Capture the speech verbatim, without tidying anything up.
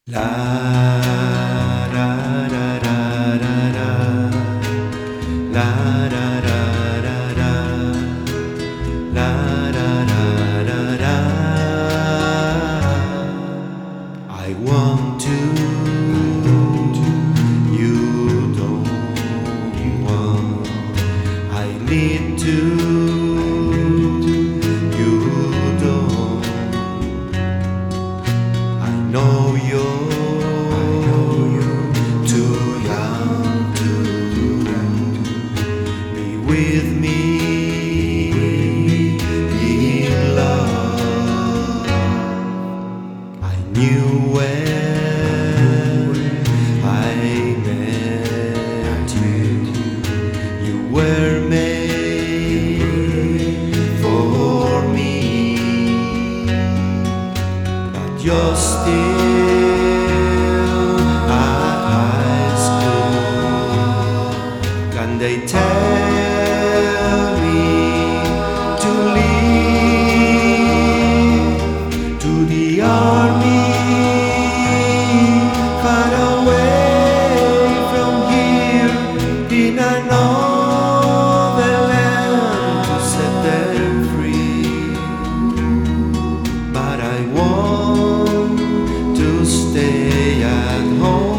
La ra ra ra ra ra la ra ra ra ra la ra ra ra ra I want to, you don't want, I need to, you don't, I know you're too young to be with me in love. I knew when I met you, you were made for me, but you're still at high school. Can they tell me to leave to the army, far away from here in another land to set them free? But I want to stay at home.